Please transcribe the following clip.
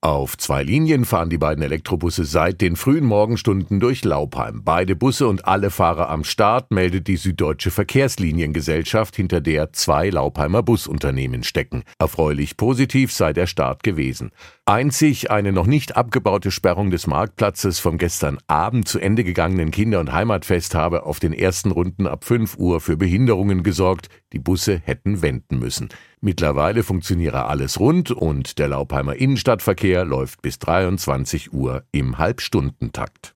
Auf 2 Linien fahren die beiden Elektrobusse seit den frühen Morgenstunden durch Laupheim. Beide Busse und alle Fahrer am Start, meldet die Süddeutsche Verkehrsliniengesellschaft, hinter der 2 Laupheimer Busunternehmen stecken. Erfreulich positiv sei der Start gewesen. Einzig eine noch nicht abgebaute Sperrung des Marktplatzes vom gestern Abend zu Ende gegangenen Kinder- und Heimatfest habe auf den ersten Runden ab 5 Uhr für Behinderungen gesorgt. Die Busse hätten wenden müssen. Mittlerweile funktioniere alles rund und der Laupheimer Innenstadtverkehr läuft bis 23 Uhr im Halbstundentakt.